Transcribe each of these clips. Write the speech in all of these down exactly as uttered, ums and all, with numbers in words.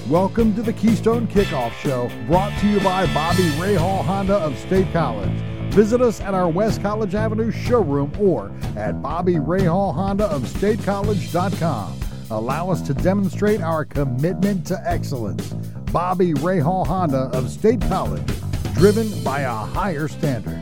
Welcome to the Keystone Kickoff Show, brought to you by Bobby Rahal Honda of State College. Visit us at our West College Avenue showroom or at Bobby Rahal Honda of State College dot com. Allow us to demonstrate our commitment to excellence. Bobby Rahal Honda of State College, driven by a higher standard.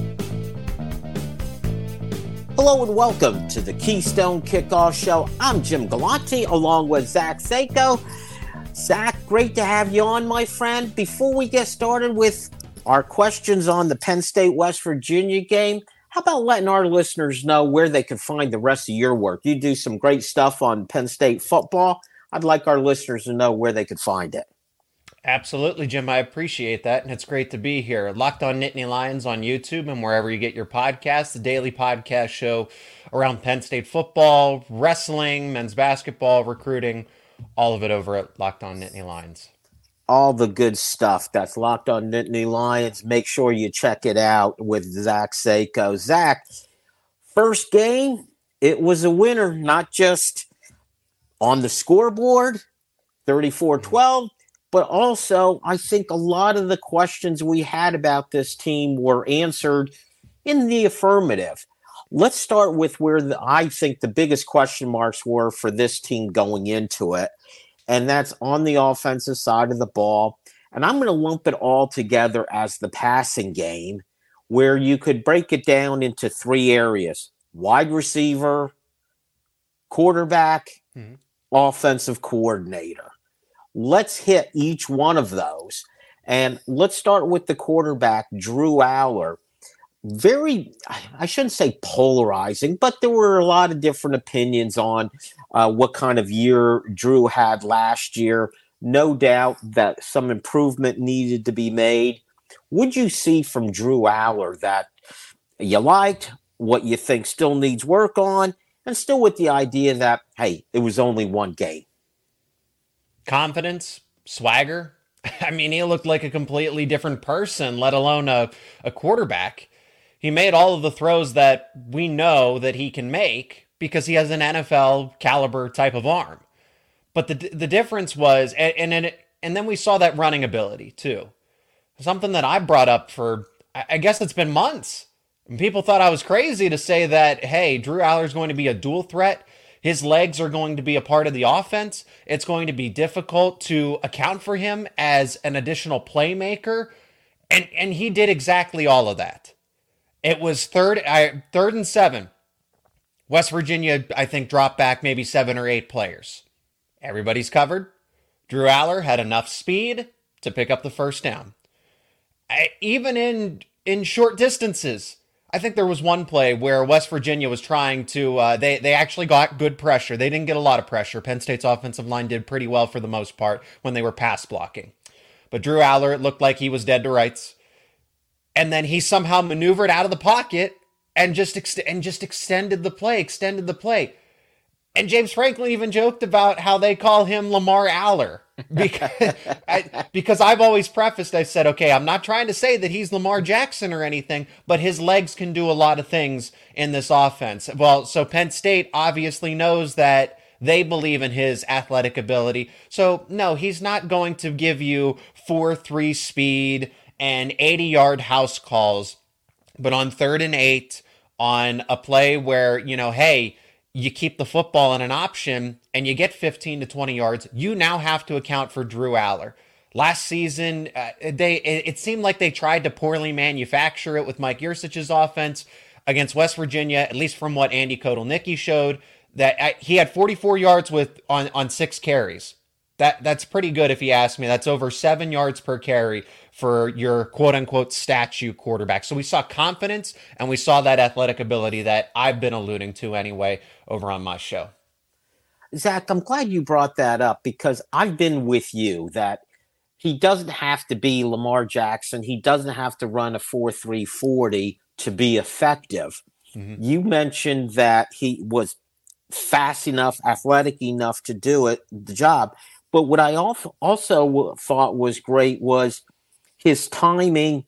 Hello and welcome to the Keystone Kickoff Show. I'm Jim Galante along with Zach Sako. Zach, great to have you on, my friend. Before we get started with our questions on the Penn State-West Virginia game, how about letting our listeners know where they can find the rest of your work? You do some great stuff on Penn State football. I'd like our listeners to know where they could find it. Absolutely, Jim. I appreciate that, and it's great to be here. Locked on Nittany Lions on YouTube and wherever you get your podcasts, the daily podcast show around Penn State football, wrestling, men's basketball, recruiting, all of it over at Locked on Nittany Lions. All the good stuff that's Locked on Nittany Lions. Make sure you check it out with Zach Sako. Zach, first game, it was a winner, not just on the scoreboard, thirty-four twelve. But also, I think a lot of the questions we had about this team were answered in the affirmative. Let's start with where the, I think the biggest question marks were for this team going into it, and that's on the offensive side of the ball. And I'm going to lump it all together as the passing game, where you could break it down into three areas: wide receiver, quarterback, mm-hmm. offensive coordinator. Let's hit each one of those. And let's start with the quarterback, Drew Allar. Very, I shouldn't say polarizing, but there were a lot of different opinions on uh, what kind of year Drew had last year. No doubt that some improvement needed to be made. What'd you see from Drew Allar that you liked, what you think still needs work on, and still with the idea that, hey, it was only one game? Confidence, swagger. I mean, he looked like a completely different person, let alone a, a quarterback. He made all of the throws that we know that he can make because he has an N F L caliber type of arm. But the the difference was, and and, and, it, and then we saw that running ability too. Something that I brought up for, I guess it's been months. And people thought I was crazy to say that, hey, Drew Allar is going to be a dual threat. His legs are going to be a part of the offense. It's going to be difficult to account for him as an additional playmaker. And and he did exactly all of that. It was third, I, third and seven. West Virginia, I think, dropped back maybe seven or eight players. Everybody's covered. Drew Allar had enough speed to pick up the first down. I, even in in short distances, I think there was one play where West Virginia was trying to, uh, they, they actually got good pressure. They didn't get a lot of pressure. Penn State's offensive line did pretty well for the most part when they were pass blocking. But Drew Allar, it looked like he was dead to rights. And then he somehow maneuvered out of the pocket and just ex- and just extended the play, extended the play. And James Franklin even joked about how they call him Lamar Allar. because, I, because I've always prefaced, I said, okay, I'm not trying to say that he's Lamar Jackson or anything, but his legs can do a lot of things in this offense. Well, so Penn State obviously knows that they believe in his athletic ability. So no, he's not going to give you four three speed and eighty-yard house calls. But on third and eight, on a play where, you know, hey, you keep the football in an option and you get fifteen to twenty yards, you now have to account for Drew Allar. Last season, uh, they it, it seemed like they tried to poorly manufacture it with Mike Yurcich's offense against West Virginia, at least from what Andy Kotelnicki showed, that uh, he had forty-four yards with on, on six carries. That That's pretty good if you ask me. That's over seven yards per carry for your quote-unquote statue quarterback. So we saw confidence and we saw that athletic ability that I've been alluding to anyway over on my show. Zach, I'm glad you brought that up because I've been with you that he doesn't have to be Lamar Jackson. He doesn't have to run a four three forty to be effective. Mm-hmm. You mentioned that he was fast enough, athletic enough to do it, the job. But what I also thought was great was his timing,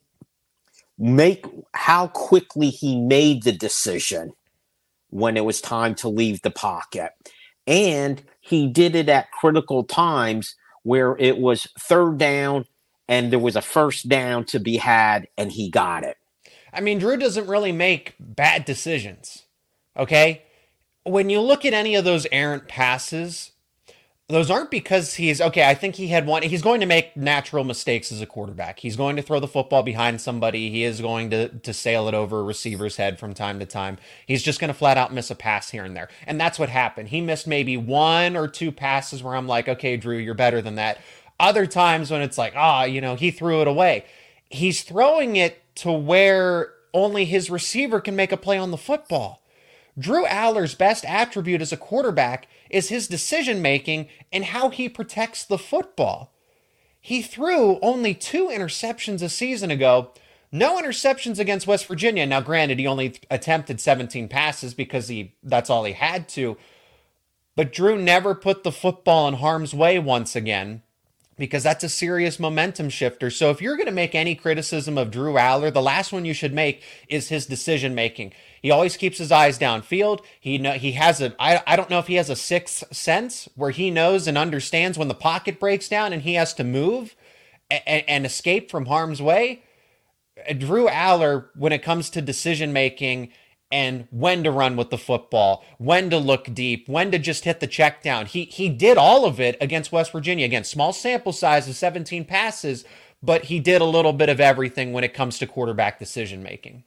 make how quickly he made the decision when it was time to leave the pocket. And he did it at critical times where it was third down and there was a first down to be had and he got it. I mean, Drew doesn't really make bad decisions, okay? When you look at any of those errant passes, those aren't because he's, okay, I think he had one. He's going to make natural mistakes as a quarterback. He's going to throw the football behind somebody. He is going to, to sail it over a receiver's head from time to time. He's just going to flat out miss a pass here and there. And that's what happened. He missed maybe one or two passes where I'm like, okay, Drew, you're better than that. Other times when it's like, ah, oh, you know, he threw it away. He's throwing it to where only his receiver can make a play on the football. Drew Allar's best attribute as a quarterback is his decision-making and how he protects the football. He threw only two interceptions a season ago. No interceptions against West Virginia. Now, granted, he only attempted seventeen passes because he that's all he had to. But Drew never put the football in harm's way once again, because that's a serious momentum shifter. So if you're going to make any criticism of Drew Allar, the last one you should make is his decision-making. He always keeps his eyes downfield. He know, he has a, I, I don't know if he has a sixth sense where he knows and understands when the pocket breaks down and he has to move and, and escape from harm's way. Drew Allar, when it comes to decision-making and when to run with the football, when to look deep, when to just hit the check down. He he did all of it against West Virginia. Again, small sample size of seventeen passes, but he did a little bit of everything when it comes to quarterback decision making.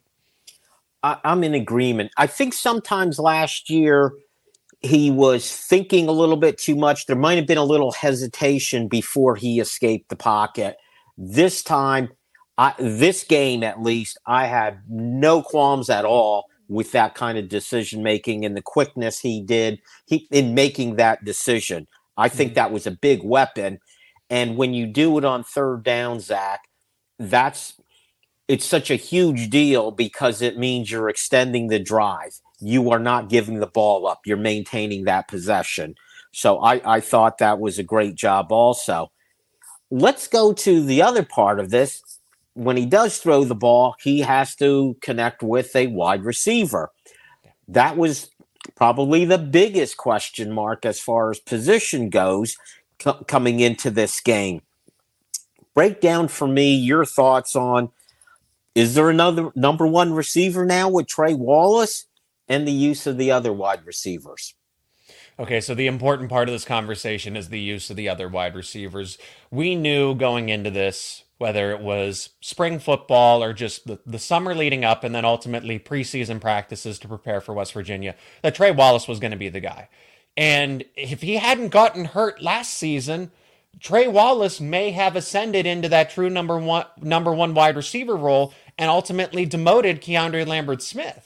I, I'm in agreement. I think sometimes last year he was thinking a little bit too much. There might have been a little hesitation before he escaped the pocket. This time, I, this game at least, I had no qualms at all with that kind of decision making and the quickness he did he, in making that decision. I think mm-hmm. that was a big weapon. And when you do it on third down, Zach, that's it's such a huge deal because it means you're extending the drive. You are not giving the ball up. You're maintaining that possession. So I, I thought that was a great job also. Let's go to the other part of this. When he does throw the ball, he has to connect with a wide receiver. That was probably the biggest question mark as far as position goes co- coming into this game. Break down for me your thoughts on, is there another number one receiver now with Trey Wallace and the use of the other wide receivers? Okay, so the important part of this conversation is the use of the other wide receivers. We knew going into this, whether it was spring football or just the, the summer leading up and then ultimately preseason practices to prepare for West Virginia, that Trey Wallace was going to be the guy. And if he hadn't gotten hurt last season, Trey Wallace may have ascended into that true number one number one wide receiver role and ultimately demoted Keandre Lambert-Smith.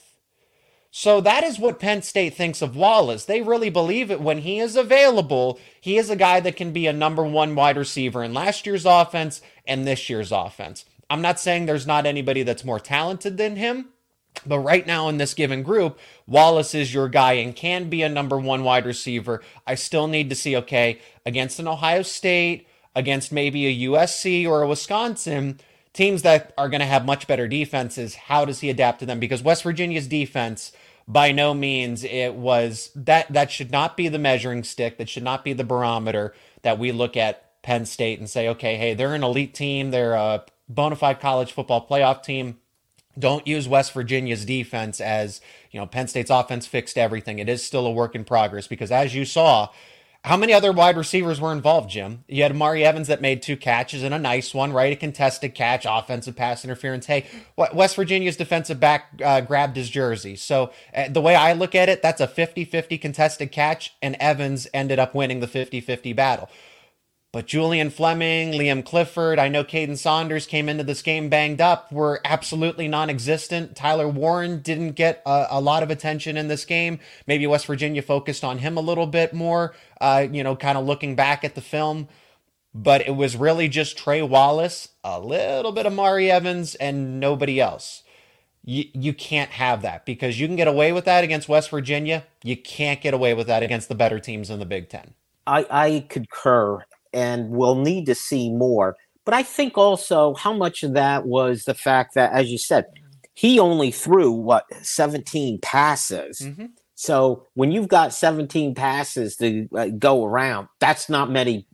So that is what Penn State thinks of Wallace. They really believe it when he is available. He is a guy that can be a number one wide receiver in last year's offense and this year's offense. I'm not saying there's not anybody that's more talented than him, but right now in this given group, Wallace is your guy and can be a number one wide receiver. I still need to see, okay, against an Ohio State, against maybe a U S C or a Wisconsin, teams that are going to have much better defenses, how does he adapt to them? Because West Virginia's defense, by no means, it was that that should not be the measuring stick. That should not be the barometer that we look at Penn State and say, okay, hey, they're an elite team. They're a bona fide college football playoff team. Don't use West Virginia's defense as, you know, Penn State's offense fixed everything. It is still a work in progress because as you saw, how many other wide receivers were involved, Jim? You had Amari Evans that made two catches and a nice one, right? A contested catch, offensive pass interference. Hey, West Virginia's defensive back uh, grabbed his jersey. So uh, the way I look at it, that's a fifty-fifty contested catch, and Evans ended up winning the fifty-fifty battle. But Julian Fleming, Liam Clifford, I know Caden Saunders came into this game banged up, were absolutely non-existent. Tyler Warren didn't get a, a lot of attention in this game. Maybe West Virginia focused on him a little bit more, uh, you know, kind of looking back at the film. But it was really just Trey Wallace, a little bit of Mari Evans, and nobody else. You, you can't have that because you can get away with that against West Virginia. You can't get away with that against the better teams in the Big Ten. I, I concur. And we'll need to see more. But I think also how much of that was the fact that, as you said, he only threw, what, seventeen passes. Mm-hmm. So when you've got seventeen passes to uh, go around, that's not many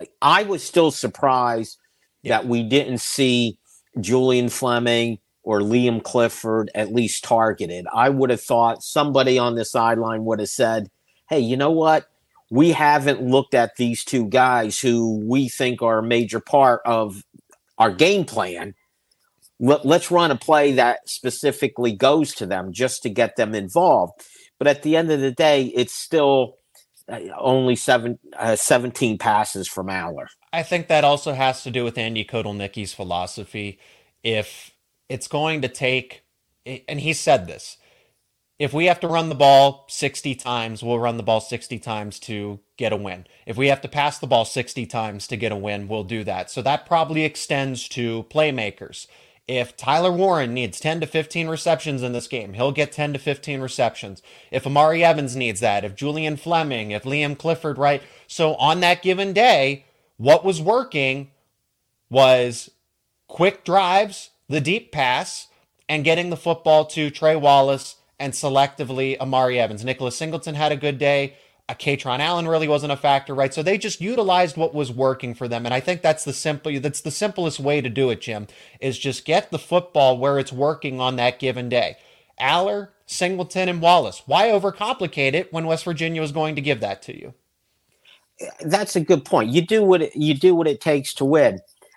I was still surprised Yeah. that we didn't see Julian Fleming or Liam Clifford at least targeted. I would have thought somebody on the sideline would have said, hey, you know what? We haven't looked at these two guys who we think are a major part of our game plan. Let, let's run a play that specifically goes to them just to get them involved. But at the end of the day, it's still only seven, uh, seventeen passes from Aller. I think that also has to do with Andy Kotelnicki's philosophy. If it's going to take, and he said this, if we have to run the ball sixty times, we'll run the ball sixty times to get a win. If we have to pass the ball sixty times to get a win, we'll do that. So that probably extends to playmakers. If Tyler Warren needs ten to fifteen receptions in this game, he'll get ten to fifteen receptions. If Amari Evans needs that, if Julian Fleming, if Liam Clifford, right? So on that given day, what was working was quick drives, the deep pass, and getting the football to Trey Wallace and selectively Amari Evans. Nicholas Singleton had a good day. Uh, Katron Allen really wasn't a factor, right? So they just utilized what was working for them. And I think that's the simple, that's the simplest way to do it, Jim, is just get the football where it's working on that given day. Aller, Singleton, and Wallace. Why overcomplicate it when West Virginia was going to give that to you? That's a good point. You do what it, you do what it takes to win.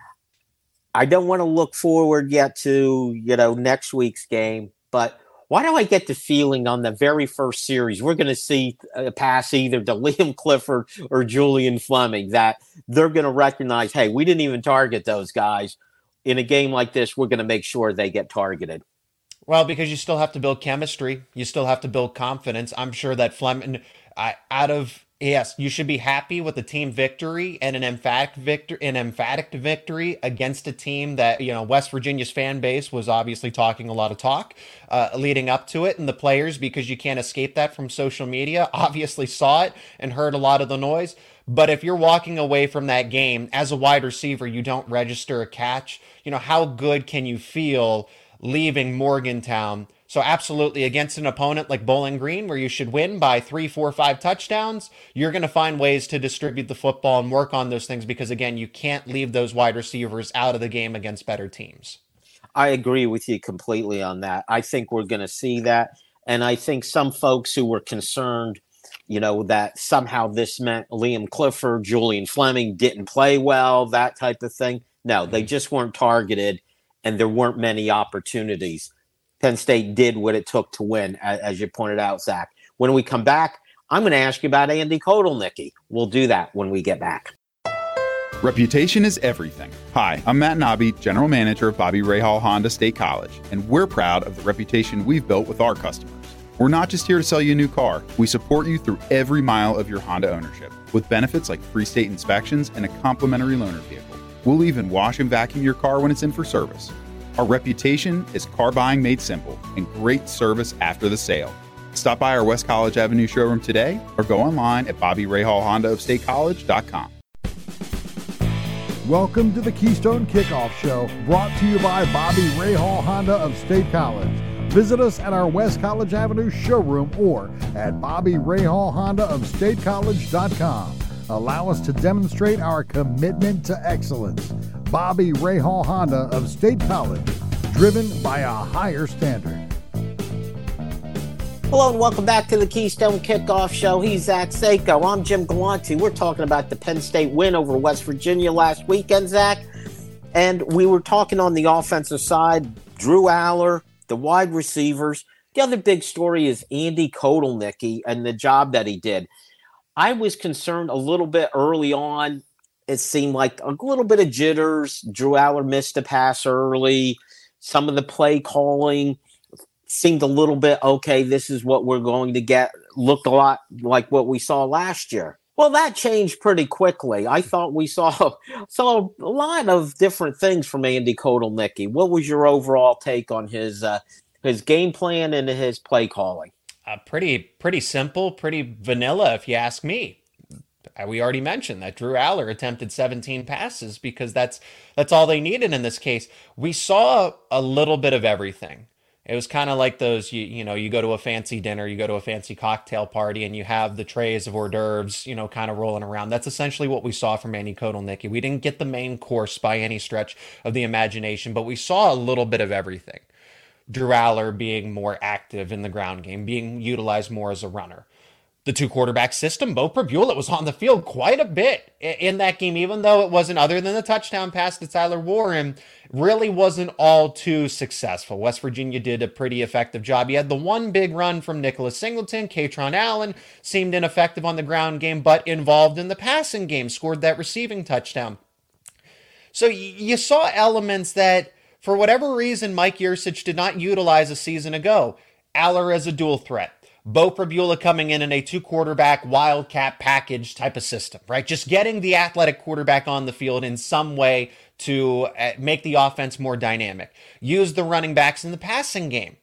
I don't want to look forward yet to, you know, next week's game, but why do I get the feeling on the very first series we're going to see a pass either to Liam Clifford or Julian Fleming that they're going to recognize, hey, we didn't even target those guys. In a game like this, we're going to make sure they get targeted. Well, because you still have to build chemistry. You still have to build confidence. I'm sure that Fleming, I, out of yes, you should be happy with a team victory and an emphatic victory, an emphatic victory against a team that, you know, West Virginia's fan base was obviously talking a lot of talk uh, leading up to it, and the players, because you can't escape that from social media, obviously saw it and heard a lot of the noise. But if you're walking away from that game as a wide receiver, you don't register a catch. You know, how good can you feel leaving Morgantown? So absolutely, against an opponent like Bowling Green, where you should win by three, four, five touchdowns, you're going to find ways to distribute the football and work on those things because, again, you can't leave those wide receivers out of the game against better teams. I agree with you completely on that. I think we're going to see that. And I think some folks who were concerned, you know, that somehow this meant Liam Clifford, Julian Fleming didn't play well, that type of thing. No, they just weren't targeted, and there weren't many opportunities. Penn State did what it took to win, as you pointed out, Zach. When we come back, I'm going to ask you about Andy Kotelnicki. We'll do that when we get back. Reputation is everything. Hi, I'm Matt Nobby, General Manager of Bobby Rahal Honda State College, and we're proud of the reputation we've built with our customers. We're not just here to sell you a new car. We support you through every mile of your Honda ownership with benefits like free state inspections and a complimentary loaner vehicle. We'll even wash and vacuum your car when it's in for service. Our reputation is car buying made simple and great service after the sale. Stop by our West College Avenue showroom today or go online at Bobby Rahal Honda of State College dot com. Welcome to the Keystone Kickoff Show, brought to you by Bobby Rahal Honda of State College. Visit us at our West College Avenue showroom or at Bobby Rahal Honda of State College dot com. Allow us to demonstrate our commitment to excellence. Bobby Rahal Honda of State College, driven by a higher standard. Hello and welcome back to the Keystone Kickoff Show. He's Zach Sako. I'm Jim Galante. We're talking about the Penn State win over West Virginia last weekend, Zach. And we were talking on the offensive side, Drew Aller, the wide receivers. The other big story is Andy Kotelnicki and the job that he did. I was concerned a little bit early on. It seemed like a little bit of jitters. Drew Aller missed a pass early. Some of the play calling seemed a little bit, okay, this is what we're going to get. Looked a lot like what we saw last year. Well, that changed pretty quickly. I thought we saw, saw a lot of different things from Andy Kotelnicki. What was your overall take on his uh, his game plan and his play calling? Uh, pretty, pretty simple, pretty vanilla, if you ask me. We already mentioned that Drew Aller attempted seventeen passes because that's that's all they needed in this case. We saw a little bit of everything. It was kind of like those, you, you know, you go to a fancy dinner, you go to a fancy cocktail party, and you have the trays of hors d'oeuvres, you know, kind of rolling around. That's essentially what we saw from Andy Kotelnicki. We didn't get the main course by any stretch of the imagination, but we saw a little bit of everything. Drew Aller being more active in the ground game, being utilized more as a runner. The two quarterback system, Beau Pribula was on the field quite a bit in that game, even though it wasn't, other than the touchdown pass to Tyler Warren, really wasn't all too successful. West Virginia did a pretty effective job. You had the one big run from Nicholas Singleton. Katron Allen seemed ineffective on the ground game, but involved in the passing game, scored that receiving touchdown. So you saw elements that, for whatever reason, Mike Yurcich did not utilize a season ago. Aller as a dual threat. Beau Pribula coming in in a two-quarterback wildcat package type of system, right? Just getting the athletic quarterback on the field in some way to make the offense more dynamic. Use the running backs in the passing game.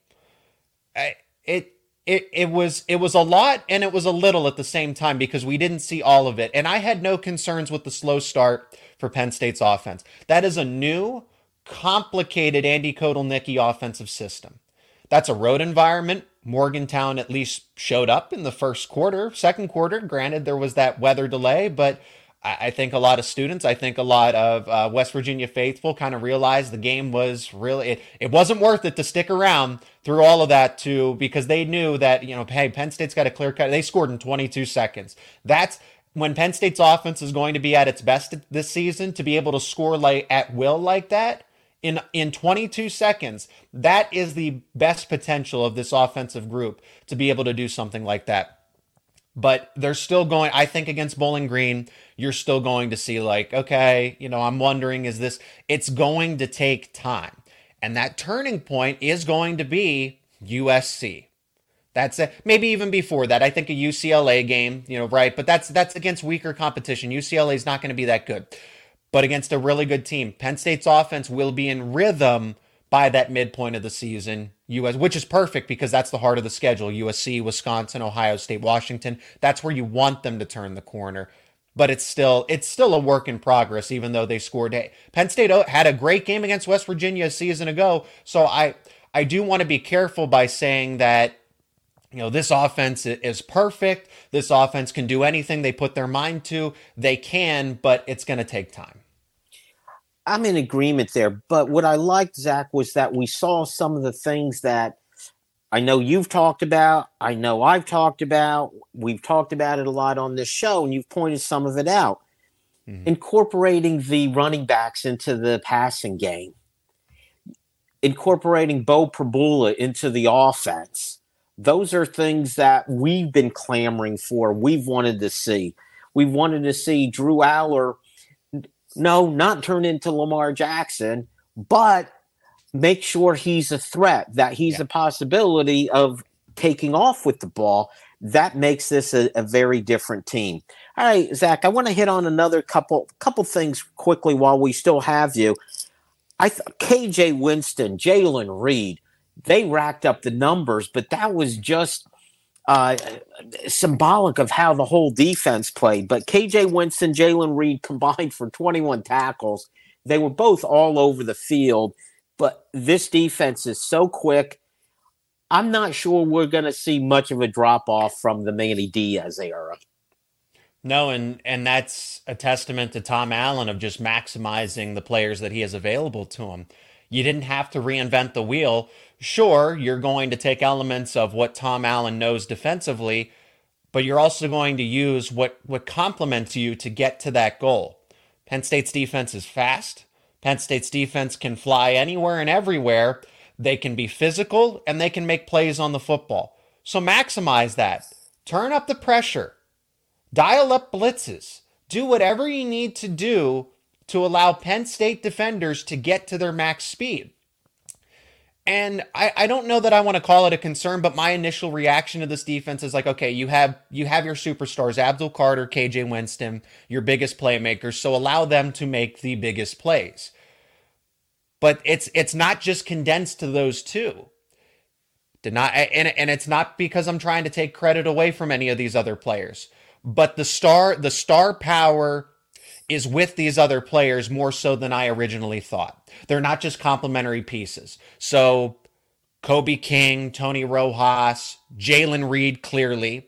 It it it was it was a lot and it was a little at the same time because we didn't see all of it. And I had no concerns with the slow start for Penn State's offense. That is a new, complicated Andy Kotelnicki offensive system. That's a road environment. Morgantown at least showed up in the first quarter. Second quarter, granted, there was that weather delay, but I think a lot of students, I think a lot of uh, West Virginia faithful kind of realized the game was really, it, it wasn't worth it to stick around through all of that too, because they knew that, you know, hey, Penn State's got a clear cut. They scored in twenty-two seconds. That's when Penn State's offense is going to be at its best this season, to be able to score like at will like that. In in twenty-two seconds, that is the best potential of this offensive group to be able to do something like that. But they're still going, I think against Bowling Green, you're still going to see like, okay, you know, I'm wondering, is this, it's going to take time. And that turning point is going to be U S C. That's it. Maybe even before that. I think a U C L A game, you know, right? But that's that's against weaker competition. U C L A is not going to be that good. But against a really good team, Penn State's offense will be in rhythm by that midpoint of the season, U S, which is perfect because that's the heart of the schedule. U S C, Wisconsin, Ohio State, Washington. That's where you want them to turn the corner. But it's still it's still a work in progress, even though they scored. Penn State had a great game against West Virginia a season ago. So I I do want to be careful by saying that, you know, this offense is perfect. This offense can do anything they put their mind to. They can, but it's going to take time. I'm in agreement there. But what I liked, Zach, was that we saw some of the things that I know you've talked about. I know I've talked about. We've talked about it a lot on this show, and you've pointed some of it out. Mm-hmm. Incorporating the running backs into the passing game. Incorporating Beau Pribula into the offense. Those are things that we've been clamoring for. We've wanted to see. We wanted to see Drew Aller, no, not turn into Lamar Jackson, but make sure he's a threat, that he's yeah. a possibility of taking off with the ball. That makes this a, a very different team. All right, Zach, I want to hit on another couple couple things quickly while we still have you. I th- K J Winston, Jalen Reed, they racked up the numbers, but that was just uh, symbolic of how the whole defense played. But K J Winston, Jalen Reed combined for twenty-one tackles. They were both all over the field, but this defense is so quick. I'm not sure we're going to see much of a drop-off from the Manny Diaz era. No, and, and that's a testament to Tom Allen of just maximizing the players that he has available to him. You didn't have to reinvent the wheel. Sure, you're going to take elements of what Tom Allen knows defensively, but you're also going to use what, what complements you to get to that goal. Penn State's defense is fast. Penn State's defense can fly anywhere and everywhere. They can be physical, and they can make plays on the football. So maximize that. Turn up the pressure. Dial up blitzes. Do whatever you need to do to allow Penn State defenders to get to their max speed. And I, I don't know that I want to call it a concern, but my initial reaction to this defense is like, okay, you have you have your superstars, Abdul Carter, K J Winston, your biggest playmakers, so allow them to make the biggest plays. But it's it's not just condensed to those two. Did not and, and it's not because I'm trying to take credit away from any of these other players. But the star the star power is with these other players more so than I originally thought. They're not just complementary pieces. So Kobe King, Tony Rojas, Jalen Reed, clearly,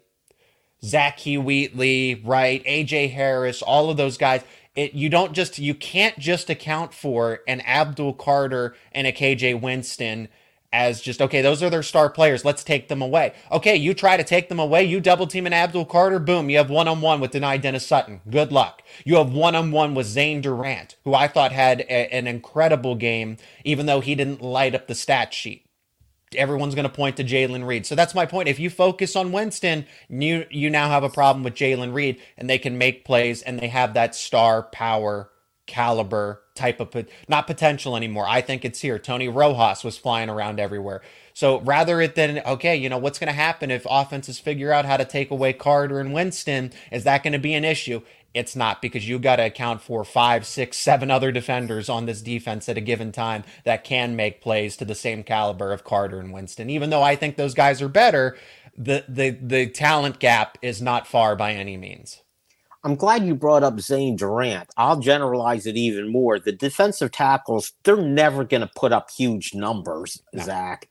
Zach Wheatley, right, A J Harris, all of those guys. It, you don't just, you can't just account for an Abdul Carter and a K J Winston as just, okay, those are their star players, let's take them away. Okay, you try to take them away, you double team an Abdul Carter, boom, you have one-on-one with Denai Dennis Sutton. Good luck. You have one-on-one with Zane Durant, who I thought had a, an incredible game, even though he didn't light up the stat sheet. Everyone's going to point to Jalen Reed. So that's my point. If you focus on Winston, you you now have a problem with Jalen Reed, and they can make plays, and they have that star power caliber type of, not potential anymore. I think it's here. Tony Rojas was flying around everywhere. So rather it than, okay, you know, what's going to happen if offenses figure out how to take away Carter and Winston? Is that going to be an issue? It's not, because you got to account for five, six, seven other defenders on this defense at a given time that can make plays to the same caliber of Carter and Winston. Even though I think those guys are better, the the the talent gap is not far by any means. I'm glad you brought up Zane Durant. I'll generalize it even more. The defensive tackles, they're never going to put up huge numbers, no. Zach,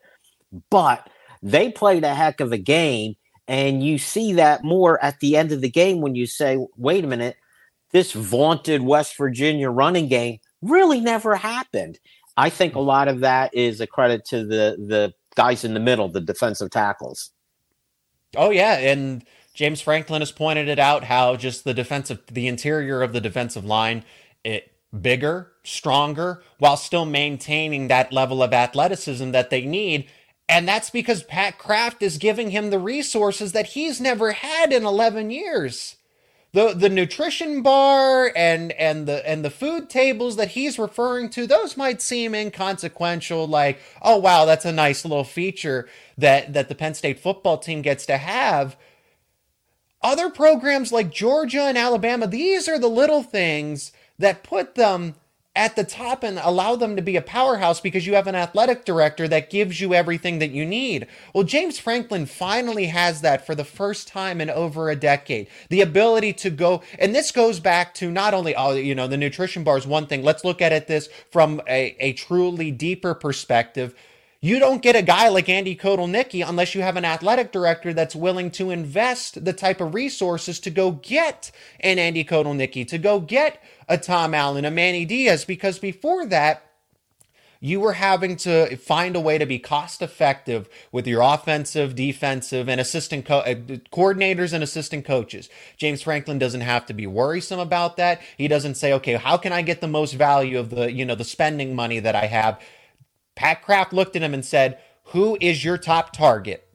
but they played a heck of a game. And you see that more at the end of the game when you say, wait a minute, this vaunted West Virginia running game really never happened. I think a lot of that is a credit to the, the guys in the middle, the defensive tackles. Oh, yeah. And James Franklin has pointed it out, how just the defensive, the interior of the defensive line, it bigger, stronger, while still maintaining that level of athleticism that they need. And that's because Pat Kraft is giving him the resources that he's never had in eleven years. The the nutrition bar and and the and the food tables that he's referring to, those might seem inconsequential, like, oh wow, that's a nice little feature that that the Penn State football team gets to have. Other programs like Georgia and Alabama, these are the little things that put them at the top and allow them to be a powerhouse, because you have an athletic director that gives you everything that you need. Well, James Franklin finally has that for the first time in over a decade. The ability to go, and this goes back to not only, oh, you know, the nutrition bar is one thing. Let's look at it this from a, a truly deeper perspective. You don't get a guy like Andy Kotelnicki unless you have an athletic director that's willing to invest the type of resources to go get an Andy Kotelnicki, to go get a Tom Allen, a Manny Diaz, because before that, you were having to find a way to be cost effective with your offensive, defensive, and assistant co- uh, coordinators and assistant coaches. James Franklin doesn't have to be worrisome about that. He doesn't say, okay, how can I get the most value of the, you know, the spending money that I have? Pat Kraft looked at him and said, who is your top target?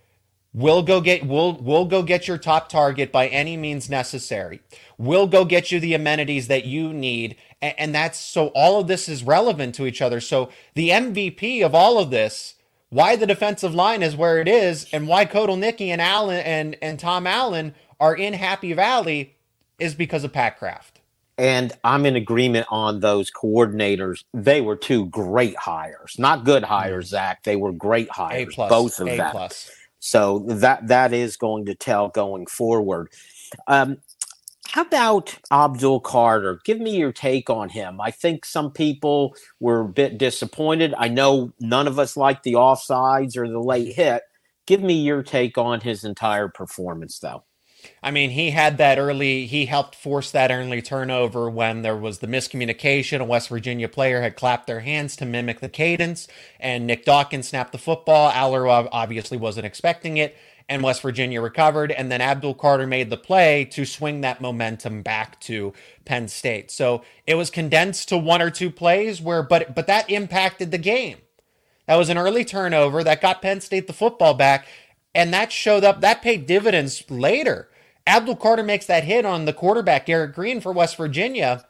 We'll go get we'll we'll go get your top target by any means necessary. We'll go get you the amenities that you need. And, and that's so all of this is relevant to each other. So the M V P of all of this, why the defensive line is where it is, and why Kotelnicki and Allen and, and Tom Allen are in Happy Valley, is because of Pat Kraft. And I'm in agreement on those coordinators. They were two great hires. Not good hires, Zach. They were great hires, A plus, both of A them. plus. So that that is going to tell going forward. Um, how about Abdul Carter? Give me your take on him. I think some people were a bit disappointed. I know none of us liked the offsides or the late hit. Give me your take on his entire performance, though. I mean, he had that early, he helped force that early turnover when there was the miscommunication. A West Virginia player had clapped their hands to mimic the cadence, and Nick Dawkins snapped the football. Aller obviously wasn't expecting it, and West Virginia recovered, and then Abdul Carter made the play to swing that momentum back to Penn State. So it was condensed to one or two plays, where, but but that impacted the game. That was an early turnover that got Penn State the football back, and that showed up, that paid dividends later. Abdul Carter makes that hit on the quarterback, Garrett Green, for West Virginia,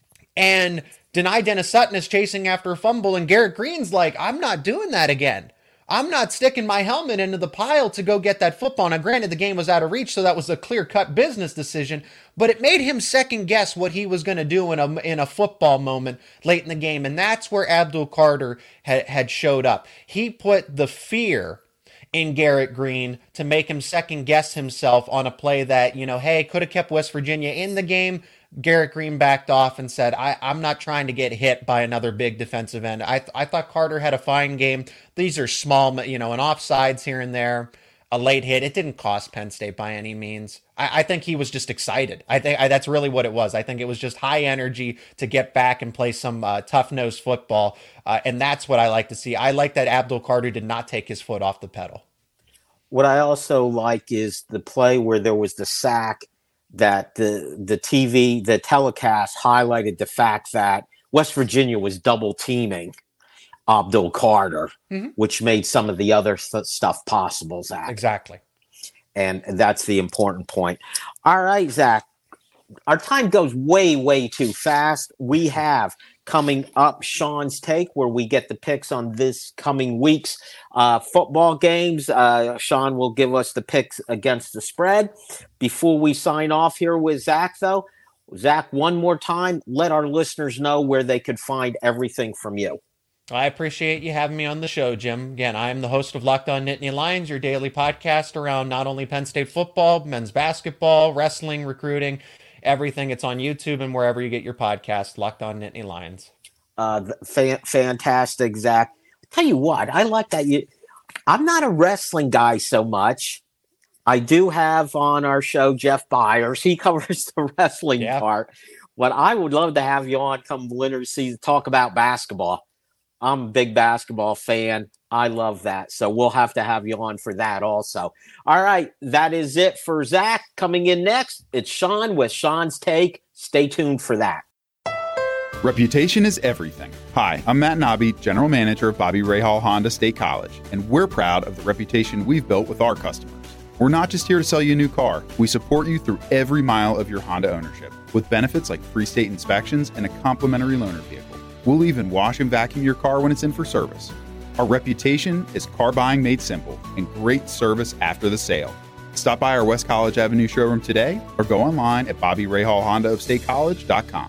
and Denai Dennis Sutton is chasing after a fumble, and Garrett Green's like, I'm not doing that again. I'm not sticking my helmet into the pile to go get that football. Now, granted, the game was out of reach, so that was a clear-cut business decision, but it made him second-guess what he was going to do in a, in a football moment late in the game, and that's where Abdul Carter had, had showed up. He put the fear in Garrett Green to make him second guess himself on a play that, you know, hey, could have kept West Virginia in the game, Garrett Green backed off and said, I, I'm not trying to get hit by another big defensive end. I, th- I thought Carter had a fine game. These are small, you know, an offsides here and there, a late hit. It didn't cost Penn State by any means. I, I think he was just excited. I think I, that's really what it was. I think it was just high energy to get back and play some uh, tough-nosed football, uh, and that's what I like to see. I like that Abdul Carter did not take his foot off the pedal. What I also like is the play where there was the sack that the the T V, the telecast highlighted the fact that West Virginia was double teaming Abdul Carter, mm-hmm. which made some of the other th- stuff possible, Zach. Exactly. And that's the important point. All right, Zach, our time goes way, way too fast. We have coming up Sean's Take, where we get the picks on this coming week's uh, football games. Uh, Sean will give us the picks against the spread. Before we sign off here with Zach, though, Zach, one more time, let our listeners know where they could find everything from you. I appreciate you having me on the show, Jim. Again, I am the host of Locked On Nittany Lions, your daily podcast around not only Penn State football, men's basketball, wrestling, recruiting, everything. It's on YouTube and wherever you get your podcast, Locked On Nittany Lions. Uh, fa- fantastic, Zach. I'll tell you what, I like that. You, I'm not a wrestling guy so much. I do have on our show Jeff Byers. He covers the wrestling yeah. part. But I would love to have you on come winter season, talk about basketball. I'm a big basketball fan. I love that. So we'll have to have you on for that also. All right. That is it for Zach. Coming in next, it's Sean with Sean's Take. Stay tuned for that. Reputation is everything. Hi, I'm Matt Nobby, General Manager of Bobby Rahal Honda State College, and we're proud of the reputation we've built with our customers. We're not just here to sell you a new car. We support you through every mile of your Honda ownership with benefits like free state inspections and a complimentary loaner vehicle. We'll even wash and vacuum your car when it's in for service. Our reputation is car buying made simple and great service after the sale. Stop by our West College Avenue showroom today or go online at bobby rahal honda of state college dot com.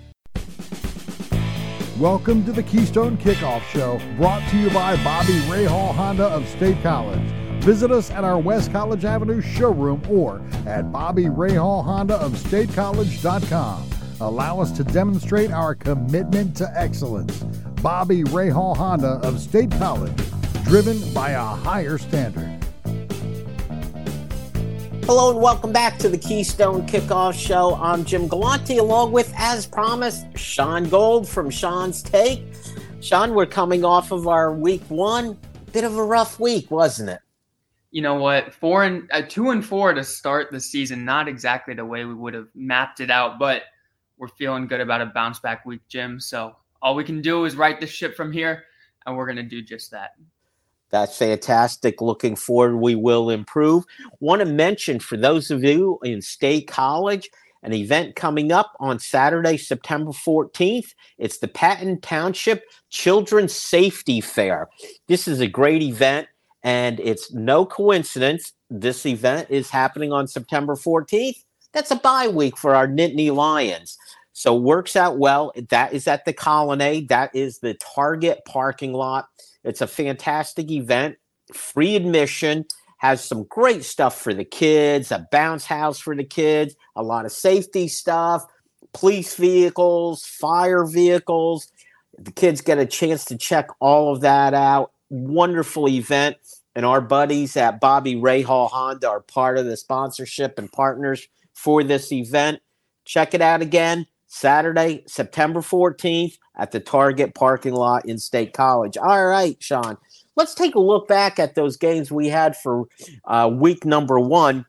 Welcome to the Keystone Kickoff Show, brought to you by Bobby Rahal Honda of State College. Visit us at our West College Avenue showroom or at bobby rahal honda of state college dot com. Allow us to demonstrate our commitment to excellence. Bobby Rahal Honda of State College, driven by a higher standard. Hello and welcome back to the Keystone Kickoff Show. I'm Jim Galante, along with, as promised, Sean Gold from Sean's Take. Sean, we're coming off of our week one. Bit of a rough week, wasn't it? You know what? Four and uh, two and four to start the season. Not exactly the way we would have mapped it out, but we're feeling good about a bounce back week, Jim. So all we can do is right the ship from here, and we're going to do just that. That's fantastic. Looking forward, we will improve. Want to mention for those of you in State College, an event coming up on Saturday, September fourteenth. It's the Patton Township Children's Safety Fair. This is a great event, and it's no coincidence this event is happening on September fourteenth. That's a bye week for our Nittany Lions. So it works out well. That is at the Colonnade. That is the Target parking lot. It's a fantastic event, free admission, has some great stuff for the kids, a bounce house for the kids, a lot of safety stuff, police vehicles, fire vehicles. The kids get a chance to check all of that out. Wonderful event. And our buddies at Bobby Rahal Honda are part of the sponsorship and partners for this event. Check it out again, Saturday, September fourteenth at the Target parking lot in State College. All right, Sean, let's take a look back at those games we had for uh, week number one.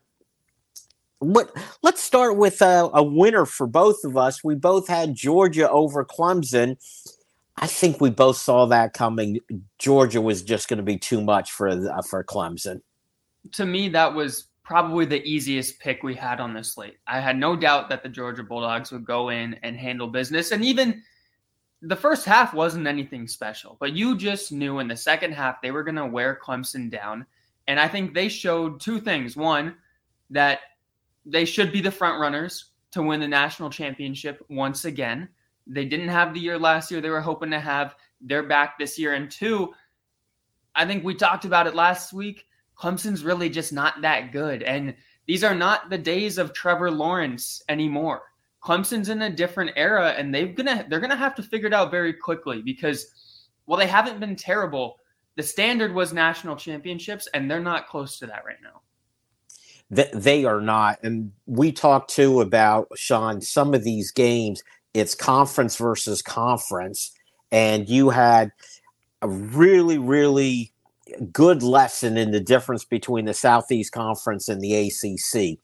What, let's start with a, a winner for both of us. We both had Georgia over Clemson. I think we both saw that coming. Georgia was just going to be too much for uh, for Clemson. To me, that was probably the easiest pick we had on this slate. I had no doubt that the Georgia Bulldogs would go in and handle business. And even the first half wasn't anything special, but you just knew in the second half they were going to wear Clemson down. And I think they showed two things. One, that they should be the front runners to win the national championship once again. They didn't have the year last year they were hoping to have. They're back this year. And two, I think we talked about it last week. Clemson's really just not that good. And these are not the days of Trevor Lawrence anymore. Clemson's in a different era, and they're gonna they're gonna have to figure it out very quickly because while they haven't been terrible, the standard was national championships, and they're not close to that right now. They are not. And we talked too about, Sean, some of these games, it's conference versus conference. And you had a really, really good lesson in the difference between the Southeast Conference and the A C C.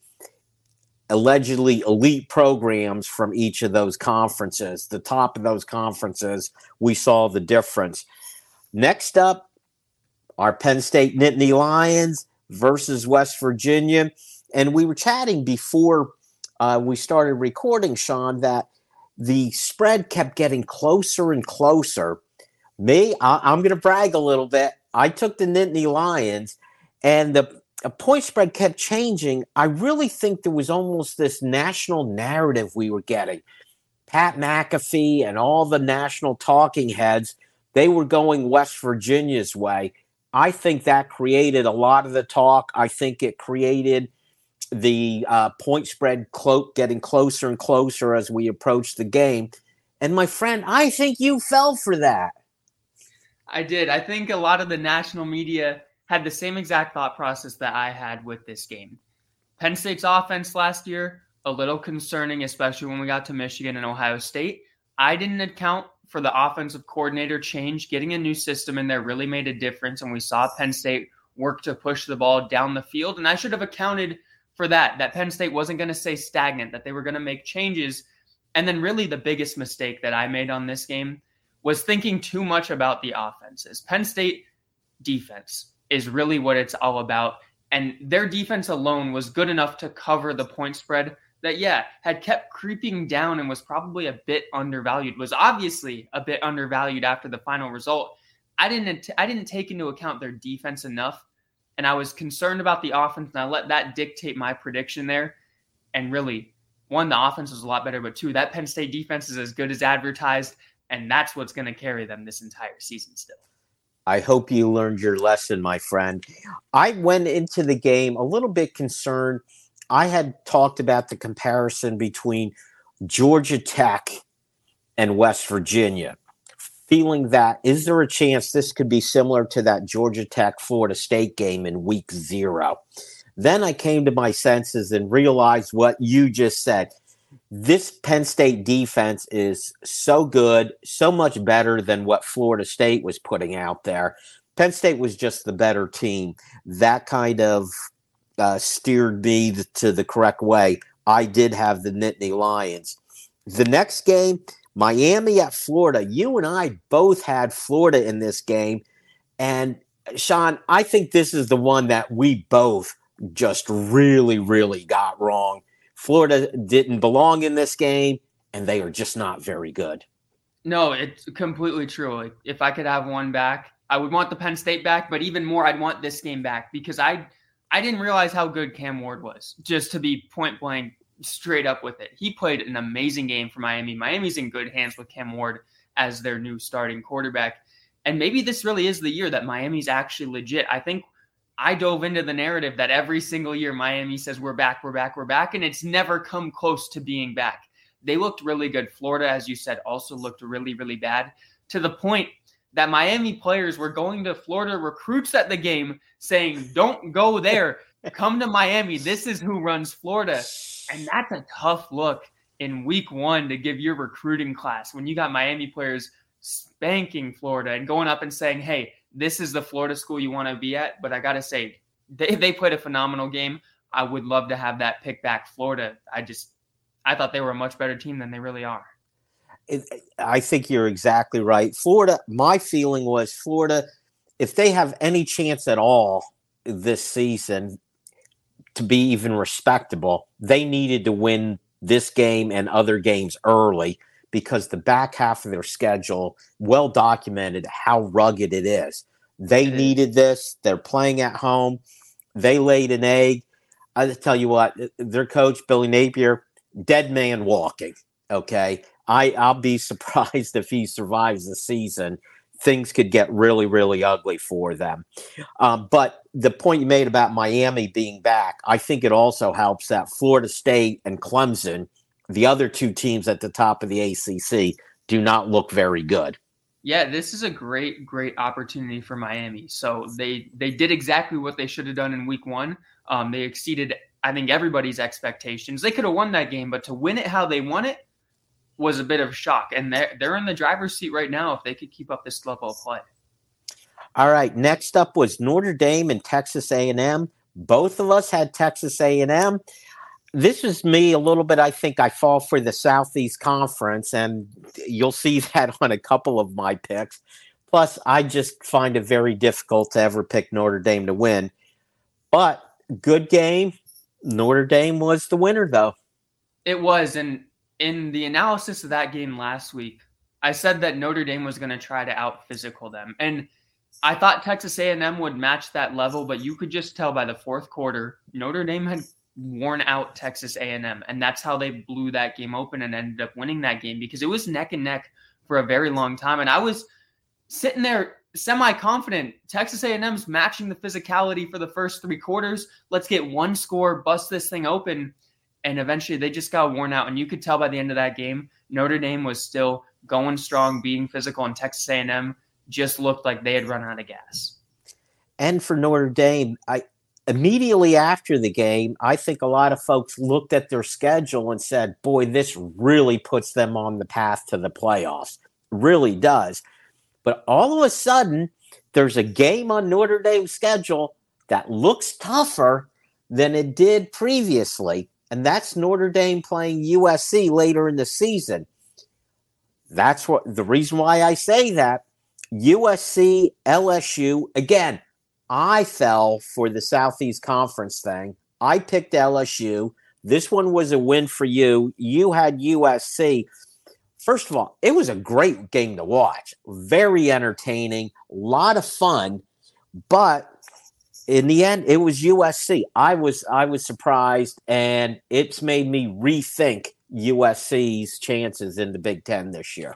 Allegedly elite programs from each of those conferences. The top of those conferences, we saw the difference. Next up, our Penn State Nittany Lions versus West Virginia. And we were chatting before uh, we started recording, Sean, that the spread kept getting closer and closer. Me, I- I'm going to brag a little bit. I took the Nittany Lions, and the a point spread kept changing. I really think there was almost this national narrative we were getting. Pat McAfee and all the national talking heads, they were going West Virginia's way. I think that created a lot of the talk. I think it created the uh, point spread clo- getting closer and closer as we approached the game. And my friend, I think you fell for that. I did. I think a lot of the national media had the same exact thought process that I had with this game. Penn State's offense last year, a little concerning, especially when we got to Michigan and Ohio State. I didn't account for the offensive coordinator change. Getting a new system in there really made a difference, and we saw Penn State work to push the ball down the field. And I should have accounted for that, that Penn State wasn't going to stay stagnant, that they were going to make changes. And then really the biggest mistake that I made on this game was thinking too much about the offenses. Penn State defense is really what it's all about. And their defense alone was good enough to cover the point spread that, yeah, had kept creeping down and was probably a bit undervalued, was obviously a bit undervalued after the final result. I didn't, I didn't take into account their defense enough, and I was concerned about the offense, and I let that dictate my prediction there. And really, one, the offense was a lot better, but two, that Penn State defense is as good as advertised, and that's what's going to carry them this entire season still. I hope you learned your lesson, my friend. I went into the game a little bit concerned. I had talked about the comparison between Georgia Tech and West Virginia, feeling that, is there a chance this could be similar to that Georgia Tech Florida State game in week zero? Then I came to my senses and realized what you just said. This Penn State defense is so good, so much better than what Florida State was putting out there. Penn State was just the better team. That kind of uh, steered me to the correct way. I did have the Nittany Lions. The next game, Miami at Florida. You and I both had Florida in this game. And, Sean, I think this is the one that we both just really, really got wrong. Florida didn't belong in this game, and they are just not very good. No, it's completely true. Like, if I could have one back, I would want the Penn State back, but even more, I'd want this game back because I I didn't realize how good Cam Ward was, just to be point blank straight up with it. He played an amazing game for Miami. Miami's in good hands with Cam Ward as their new starting quarterback. And maybe this really is the year that Miami's actually legit. I think I dove into the narrative that every single year Miami says we're back, we're back, we're back, and it's never come close to being back. They looked really good. Florida, as you said, also looked really, really bad, to the point that Miami players were going to Florida recruits at the game saying, don't go there, come to Miami. This is who runs Florida. And that's a tough look in week one to give your recruiting class when you got Miami players spanking Florida and going up and saying, hey, this is the Florida school you want to be at. But I got to say, they, they played a phenomenal game. I would love to have that pick back Florida. I just, I thought they were a much better team than they really are. It, I think you're exactly right. Florida, my feeling was Florida, if they have any chance at all this season to be even respectable, they needed to win this game and other games early, because the back half of their schedule, well documented how rugged it is. They it needed is. this. They're playing at home. They laid an egg. I tell you what, their coach, Billy Napier, dead man walking, okay? I, I'll be surprised if he survives the season. Things could get really, really ugly for them. Um, but the point you made about Miami being back, I think it also helps that Florida State and Clemson, the other two teams at the top of the A C C do not look very good. Yeah, this is a great, great opportunity for Miami. So they they did exactly what they should have done in week one. Um, they exceeded, I think, everybody's expectations. They could have won that game, but to win it how they won it was a bit of a shock. And they're, they're in the driver's seat right now if they could keep up this level of play. All right, next up was Notre Dame and Texas A and M. Both of us had Texas A and M. This is me a little bit. I think I fall for the Southeast Conference, and you'll see that on a couple of my picks. Plus, I just find it very difficult to ever pick Notre Dame to win. But good game. Notre Dame was the winner, though. It was, and in the analysis of that game last week, I said that Notre Dame was going to try to out-physical them. And I thought Texas A and M would match that level, but you could just tell by the fourth quarter, Notre Dame had worn out Texas A and M, and that's how they blew that game open and ended up winning that game, because it was neck and neck for a very long time. And I was sitting there semi-confident Texas A and M's matching the physicality for the first three quarters. Let's get one score, bust this thing open. And eventually they just got worn out. And you could tell by the end of that game, Notre Dame was still going strong, being physical, and Texas A and M just looked like they had run out of gas. And for Notre Dame, I immediately after the game, I think a lot of folks looked at their schedule and said, boy, this really puts them on the path to the playoffs. Really does. But all of a sudden, there's a game on Notre Dame's schedule that looks tougher than it did previously, and that's Notre Dame playing U S C later in the season. That's what the reason why I say that. U S C, L S U, again, I fell for the Southeast Conference thing. I picked L S U. This one was a win for you. You had U S C. First of all, it was a great game to watch. Very entertaining, a lot of fun. But in the end, it was U S C. I was I was surprised, and it's made me rethink U S C's chances in the Big Ten this year.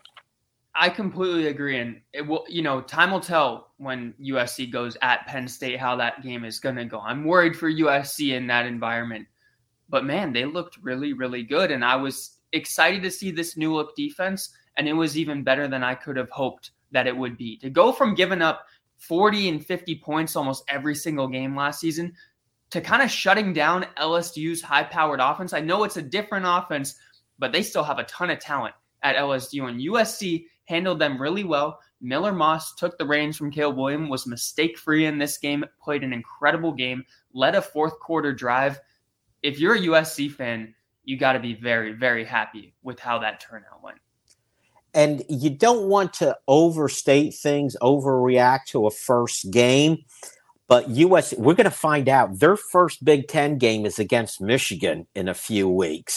I completely agree, and it will. You know, time will tell when U S C goes at Penn State how that game is going to go. I'm worried for U S C in that environment, but man, they looked really, really good, and I was excited to see this new look defense, and it was even better than I could have hoped that it would be. To go from giving up forty and fifty points almost every single game last season to kind of shutting down L S U's high-powered offense. I know it's a different offense, but they still have a ton of talent at L S U, and U S C handled them really well. Miller Moss took the reins from Caleb Williams, was mistake-free in this game, played an incredible game, led a fourth-quarter drive. If you're a U S C fan, you got to be very, very happy with how that turnout went. And you don't want to overstate things, overreact to a first game. But U S C, we're going to find out. Their first Big Ten game is against Michigan in a few weeks.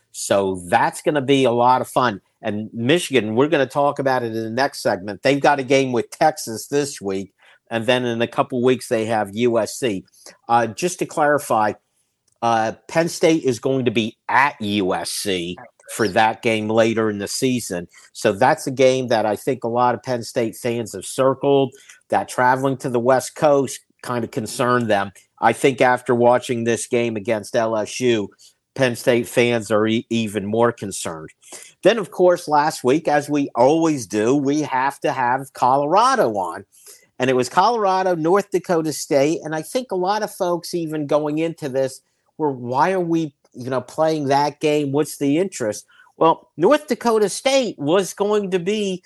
So that's going to be a lot of fun. And Michigan, we're going to talk about it in the next segment. They've got a game with Texas this week. And then in a couple weeks, they have U S C. Uh, just to clarify, uh, Penn State is going to be at U S C for that game later in the season. So that's a game that I think a lot of Penn State fans have circled, that traveling to the West Coast kind of concerned them. I think after watching this game against L S U, Penn State fans are e- even more concerned. Then, of course, last week, as we always do, we have to have Colorado on. And it was Colorado, North Dakota State. And I think a lot of folks even going into this were, why are we, you know, playing that game? What's the interest? Well, North Dakota State was going to be,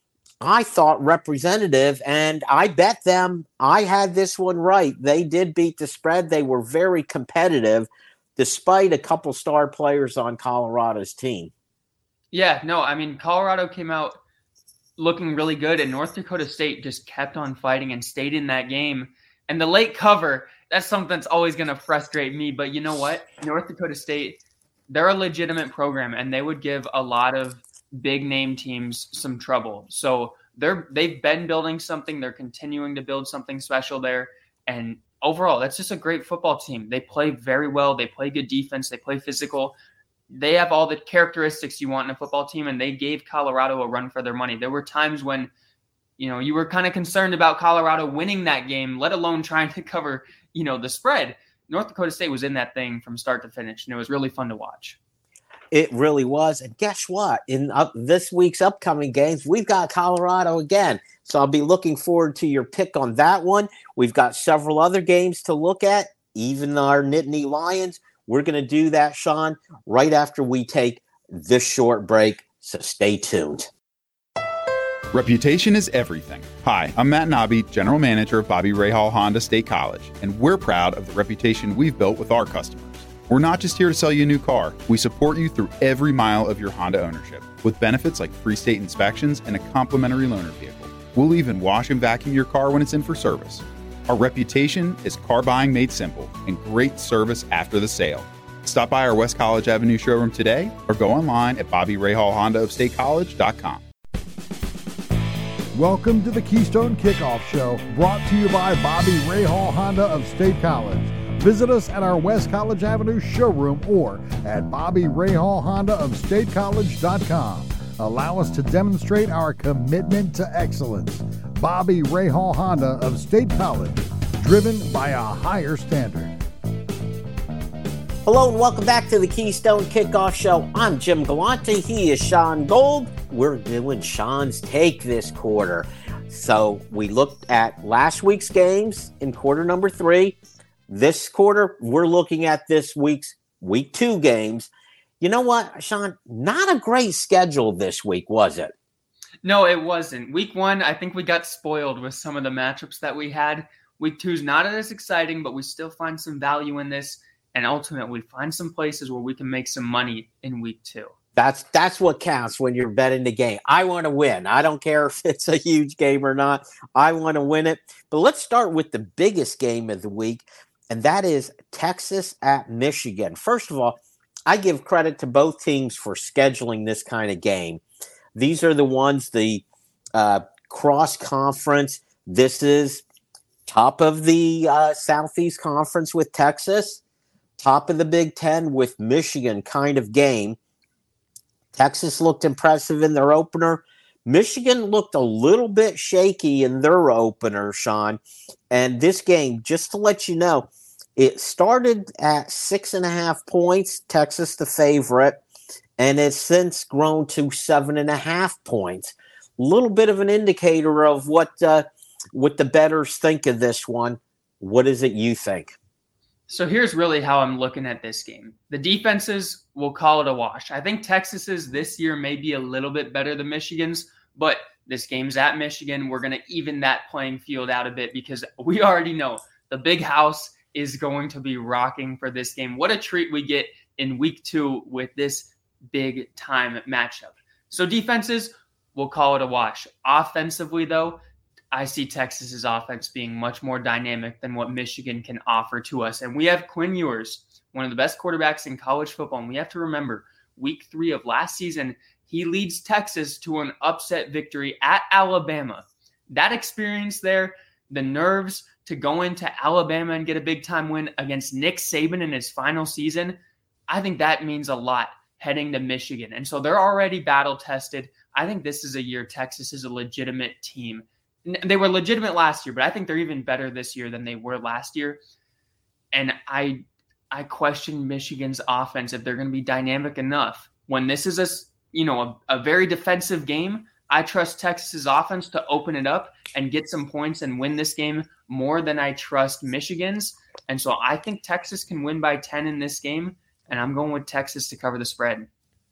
I thought, representative, and I bet them. I had this one right. They did beat the spread. They were very competitive, despite a couple star players on Colorado's team. Yeah, no, I mean, Colorado came out looking really good, and North Dakota State just kept on fighting and stayed in that game. And the late cover, that's something that's always going to frustrate me. But you know what? North Dakota State, they're a legitimate program, and they would give a lot of big-name teams some trouble. So they're, they've been building something. They're continuing to build something special there. And overall, that's just a great football team. They play very well. They play good defense. They play physical. They have all the characteristics you want in a football team, and they gave Colorado a run for their money. There were times when, you know, you were kind of concerned about Colorado winning that game, let alone trying to cover, you know, the spread. North Dakota State was in that thing from start to finish, and it was really fun to watch. It really was. And guess what? In up, this week's upcoming games, we've got Colorado again. So I'll be looking forward to your pick on that one. We've got several other games to look at, even our Nittany Lions. We're going to do that, Sean, right after we take this short break. So stay tuned. Reputation is everything. Hi, I'm Matt Nobby, General Manager of Bobby Rahal Honda State College, and we're proud of the reputation we've built with our customers. We're not just here to sell you a new car. We support you through every mile of your Honda ownership with benefits like free state inspections and a complimentary loaner vehicle. We'll even wash and vacuum your car when it's in for service. Our reputation is car buying made simple and great service after the sale. Stop by our West College Avenue showroom today or go online at bobby rahal honda of state college dot com. Welcome to the Keystone Kickoff Show, brought to you by Bobby Rahal Honda of State College. Visit us at our West College Avenue showroom or at bobby rahal honda of state college dot com. Allow us to demonstrate our commitment to excellence. Bobby Rahal Honda of State College, driven by a higher standard. Hello and welcome back to the Keystone Kickoff Show. I'm Jim Galante. He is Sean Gold. We're doing Sean's Take this quarter. So we looked at last week's games in quarter number three. This quarter, we're looking at this week's week two games. You know what, Sean? Not a great schedule this week, was it? No, it wasn't. Week one, I think we got spoiled with some of the matchups that we had. Week two is not as exciting, but we still find some value in this. And ultimately, find some places where we can make some money in week two. That's that's what counts when you're betting the game. I want to win. I don't care if it's a huge game or not. I want to win it. But let's start with the biggest game of the week, and that is Texas at Michigan. First of all, I give credit to both teams for scheduling this kind of game. These are the ones, the uh, cross-conference. This is top of the uh, Southeast Conference with Texas, top of the Big Ten with Michigan kind of game. Texas looked impressive in their opener. Michigan looked a little bit shaky in their opener, Sean. And this game, just to let you know, it started at six and a half points, Texas the favorite, and it's since grown to seven and a half points. A little bit of an indicator of what uh, what the bettors think of this one. What is it you think? So here's really how I'm looking at this game. The defenses, will call it a wash. I think Texas's this year may be a little bit better than Michigan's, but this game's at Michigan. We're going to even that playing field out a bit because we already know the big house is going to be rocking for this game. What a treat we get in week two with this big time matchup. So defenses, we'll call it a wash. Offensively, though, I see Texas's offense being much more dynamic than what Michigan can offer to us. And we have Quinn Ewers, one of the best quarterbacks in college football. And we have to remember, week three of last season, he leads Texas to an upset victory at Alabama. That experience there, the nerves to go into Alabama and get a big-time win against Nick Saban in his final season, I think that means a lot heading to Michigan. And so they're already battle-tested. I think this is a year Texas is a legitimate team. They were legitimate last year, but I think they're even better this year than they were last year. And I I question Michigan's offense if they're going to be dynamic enough. When this is a, you know, a, a very defensive game, I trust Texas's offense to open it up and get some points and win this game more than I trust Michigan's. And so I think Texas can win by ten in this game, and I'm going with Texas to cover the spread.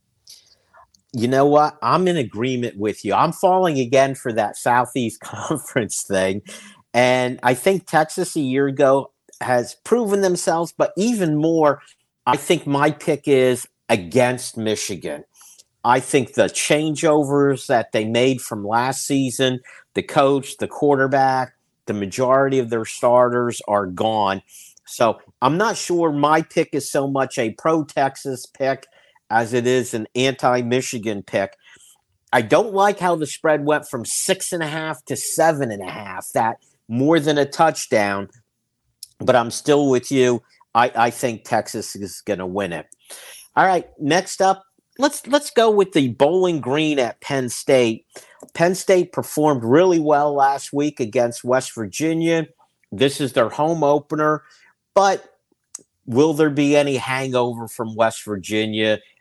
You know what? I'm in agreement with you. I'm falling again for that Southeast Conference thing. And I think Texas a year ago has proven themselves, but even more, I think my pick is against Michigan. I think the changeovers that they made from last season, the coach, the quarterback, the majority of their starters are gone. So I'm not sure my pick is so much a pro-Texas pick as it is an anti-Michigan pick. I don't like how the spread went from six and a half to seven and a half. That more than a touchdown, but I'm still with you. I, I think Texas is going to win it. All right, next up, let's let's go with the Bowling Green at Penn State. Penn State performed really well last week against West Virginia. This is their home opener, but will there be any hangover from West Virginia?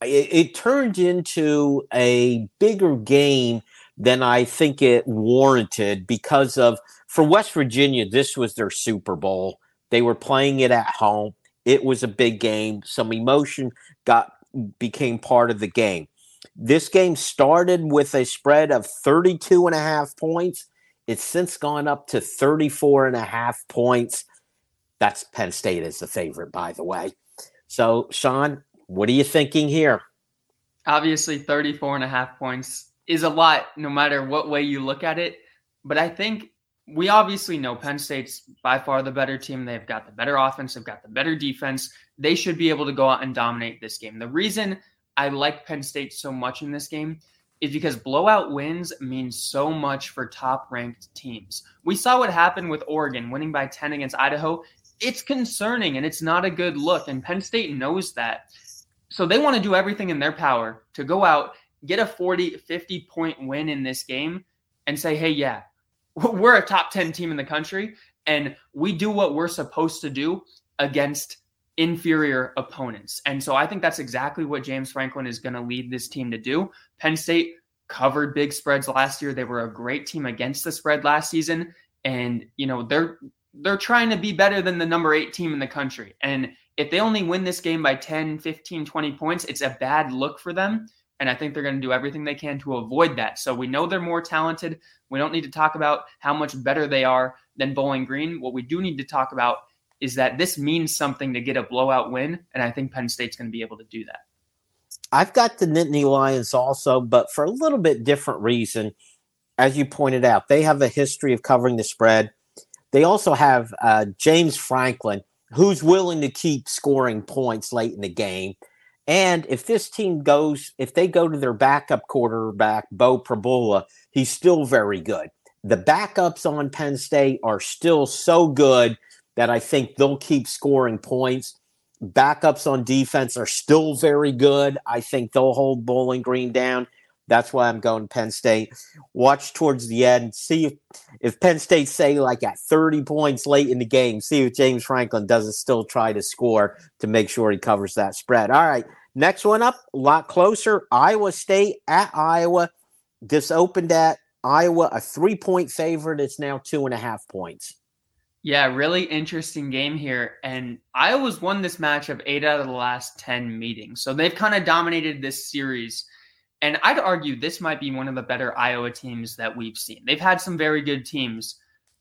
it, it turned into a bigger game than I think it warranted because of, for West Virginia, this was their Super Bowl. They were playing it at home. It was a big game. Some emotion got became part of the game. This game started with a spread of thirty-two and a half points. It's since gone up to thirty-four and a half points. That's Penn State as the favorite, by the way. So, Sean, what are you thinking here? Obviously, thirty-four and a half points is a lot no matter what way you look at it. But I think we obviously know Penn State's by far the better team. They've got the better offense. They've got the better defense. They should be able to go out and dominate this game. The reason I like Penn State so much in this game is because blowout wins mean so much for top-ranked teams. We saw what happened with Oregon winning by ten against Idaho. It's concerning, and it's not a good look, and Penn State knows that. So they want to do everything in their power to go out, get a forty, fifty-point win in this game, and say, hey, yeah, we're a top ten team in the country, and we do what we're supposed to do against inferior opponents. And so I think that's exactly what James Franklin is going to lead this team to do. Penn State covered big spreads last year. They were a great team against the spread last season. And, you know, they're they're trying to be better than the number eight team in the country. And if they only win this game by ten, fifteen, twenty points, it's a bad look for them. And I think they're going to do everything they can to avoid that. So we know they're more talented. We don't need to talk about how much better they are than Bowling Green. What we do need to talk about is that this means something to get a blowout win, and I think Penn State's going to be able to do that. I've got the Nittany Lions also, but for a little bit different reason. As you pointed out, they have a history of covering the spread. They also have uh, James Franklin, who's willing to keep scoring points late in the game. And if this team goes, if they go to their backup quarterback, Bo Prabula, he's still very good. The backups on Penn State are still so good that I think they'll keep scoring points. Backups on defense are still very good. I think they'll hold Bowling Green down. That's why I'm going Penn State. Watch towards the end. See if, if Penn State, say, like at thirty points late in the game, see if James Franklin doesn't still try to score to make sure he covers that spread. All right, next one up, a lot closer. Iowa State at Iowa. This opened at Iowa, a three-point favorite. It's now two and a half points. Yeah, really interesting game here. And Iowa's won this matchup eight out of the last ten meetings. So they've kind of dominated this series. And I'd argue this might be one of the better Iowa teams that we've seen. They've had some very good teams.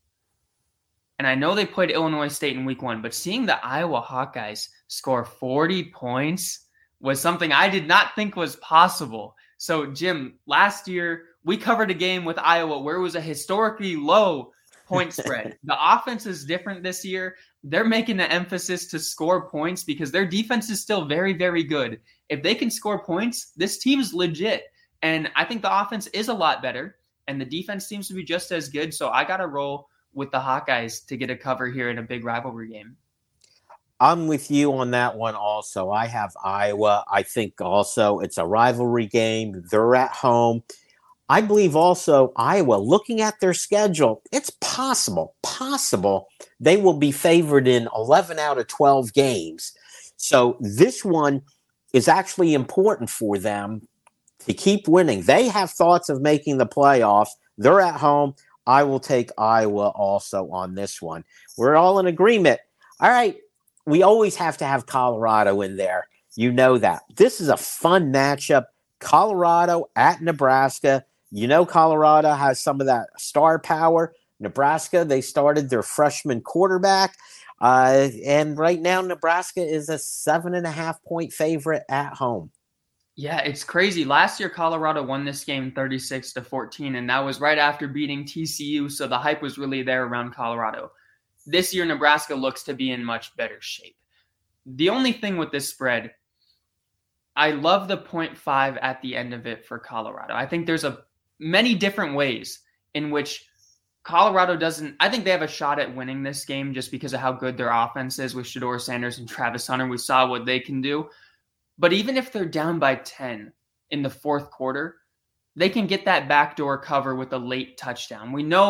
And I know they played Illinois State in week one, but seeing the Iowa Hawkeyes score forty points was something I did not think was possible. So, Jim, last year we covered a game with Iowa where it was a historically low point spread. The offense is different this year. They're making the emphasis to score points because their defense is still very, very good. If they can score points, this team's legit. And I think the offense is a lot better, and the defense seems to be just as good. So I got to roll with the Hawkeyes to get a cover here in a big rivalry game. I'm with you on that one also. I have Iowa. I think also it's a rivalry game. They're at home. I believe also Iowa, looking at their schedule, it's possible, possible they will be favored in eleven out of twelve games. So this one is actually important for them to keep winning. They have thoughts of making the playoffs. They're at home. I will take Iowa also on this one. We're all in agreement. All right. We always have to have Colorado in there. You know that. This is a fun matchup. Colorado at Nebraska. You know Colorado has some of that star power. Nebraska, they started their freshman quarterback. Uh, and right now, Nebraska is a seven and a half point favorite at home. Yeah, it's crazy. Last year, Colorado won this game thirty-six to fourteen, and that was right after beating T C U, so the hype was really there around Colorado. This year, Nebraska looks to be in much better shape. The only thing with this spread, I love the point five at the end of it for Colorado. I think there's a many different ways in which Colorado doesn't, I think they have a shot at winning this game just because of how good their offense is with Shedeur Sanders and Travis Hunter. We saw what they can do. But even if they're down by ten in the fourth quarter, they can get that backdoor cover with a late touchdown. We know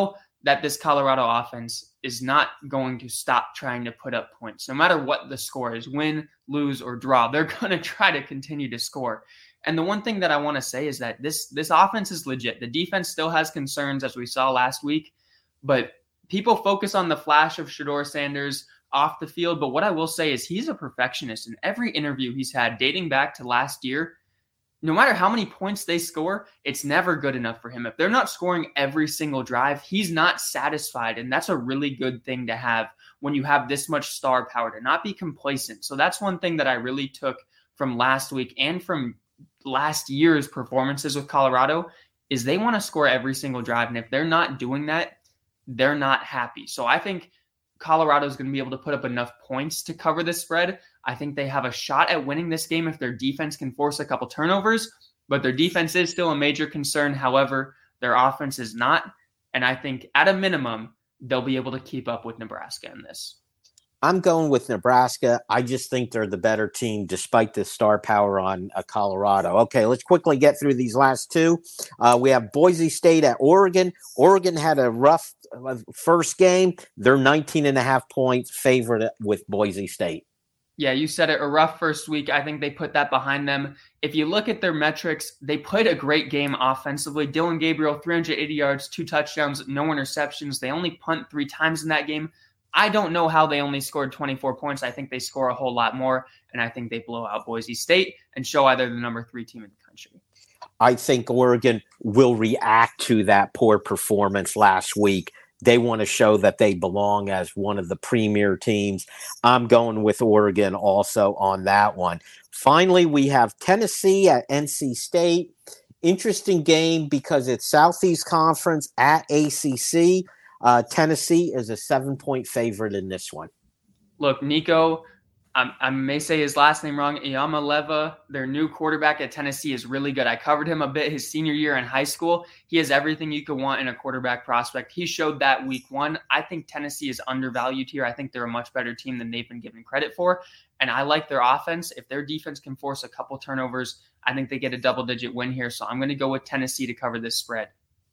that this Colorado offense is not going to stop trying to put up points. No matter what the score is, win, lose, or draw, they're going to try to continue to score. And the one thing that I want to say is that this this offense is legit. The defense still has concerns, as we saw last week, but people focus on the flash of Shedeur Sanders off the field. But what I will say is he's a perfectionist. In every interview he's had dating back to last year, no matter how many points they score, it's never good enough for him. If they're not scoring every single drive, he's not satisfied. And that's a really good thing to have when you have this much star power, to not be complacent. So that's one thing that I really took from last week and from last year's performances with Colorado, is they want to score every single drive. And if they're not doing that, they're not happy. So I think Colorado is going to be able to put up enough points to cover this spread. I think they have a shot at winning this game if their defense can force a couple turnovers, but their defense is still a major concern. However, their offense is not. And I think at a minimum, they'll be able to keep up with Nebraska in this. I'm going with Nebraska. I just think they're the better team despite the star power on uh, Colorado. Okay, let's quickly get through these last two. Uh, we have Boise State at Oregon. Oregon had a rough uh, first game. They're nineteen and a half points favorite with Boise State. Yeah, you said it, a rough first week. I think they put that behind them. If you look at their metrics, they played a great game offensively. Dylan Gabriel, three hundred eighty yards, two touchdowns, no interceptions. They only punt three times in that game. I don't know how they only scored twenty-four points. I think they score a whole lot more, and I think they blow out Boise State and show why they're the number three team in the country. I think Oregon will react to that poor performance last week. They want to show that they belong as one of the premier teams. I'm going with Oregon also on that one. Finally, we have Tennessee at N C State. Interesting game because it's Southeast Conference at A C C. Uh, Tennessee is a seven-point favorite in this one. Look, Nico, um, I may say his last name wrong. Iamaleava, their new quarterback at Tennessee, is really good. I covered him a bit his senior year in high school. He has everything you could want in a quarterback prospect. He showed that week one. I think Tennessee is undervalued here. I think they're a much better team than they've been given credit for. And I like their offense. If their defense can force a couple turnovers, I think they get a double-digit win here. So I'm going to go with Tennessee to cover this spread.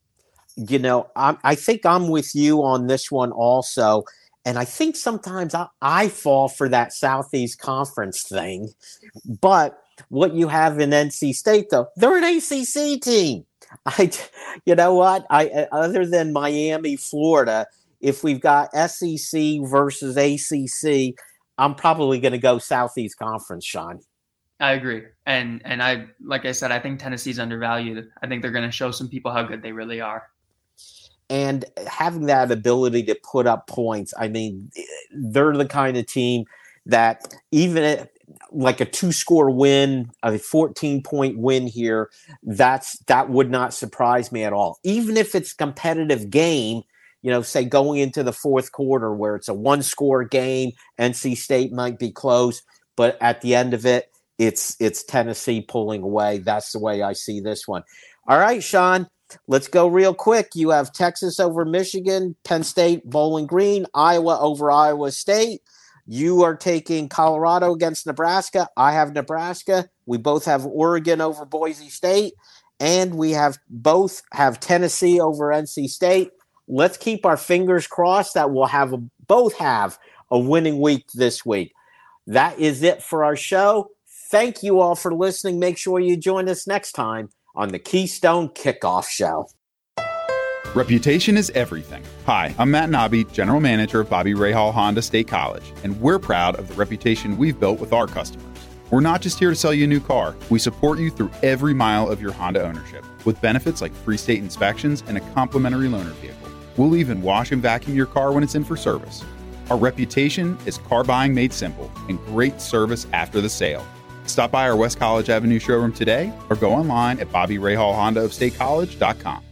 You know, I, I think I'm with you on this one also. And I think sometimes I, I fall for that Southeast Conference thing. But what you have in N C State, though, they're an A C C team. I, you know what? I other than Miami, Florida, if we've got S E C versus A C C, I'm probably going to go Southeast Conference, Sean. I agree. And, and I, like I said, I think Tennessee's undervalued. I think they're going to show some people how good they really are. And having that ability to put up points, I mean, they're the kind of team that even at, like a two-score win, a fourteen-point win here, that's that would not surprise me at all. Even if it's a competitive game, you know, say going into the fourth quarter where it's a one-score game, N C State might be close, but at the end of it, it's it's Tennessee pulling away. That's the way I see this one. All right, Sean. Let's go real quick. You have Texas over Michigan, Penn State, Bowling Green, Iowa over Iowa State. You are taking Colorado against Nebraska. I have Nebraska. We both have Oregon over Boise State, and we have both have Tennessee over N C State. Let's keep our fingers crossed that we'll have a, both have a winning week this week. That is it for our show. Thank you all for listening. Make sure you join us next time on the Keystone Kickoff Show. Reputation is everything. Hi, I'm Matt Nobby, General Manager of Bobby Rahal Honda State College, and we're proud of the reputation we've built with our customers. We're not just here to sell you a new car. We support you through every mile of your Honda ownership with benefits like free state inspections and a complimentary loaner vehicle. We'll even wash and vacuum your car when it's in for service. Our reputation is car buying made simple and great service after the sale. Stop by our West College Avenue showroom today or go online at bobby rahal honda of state college dot com.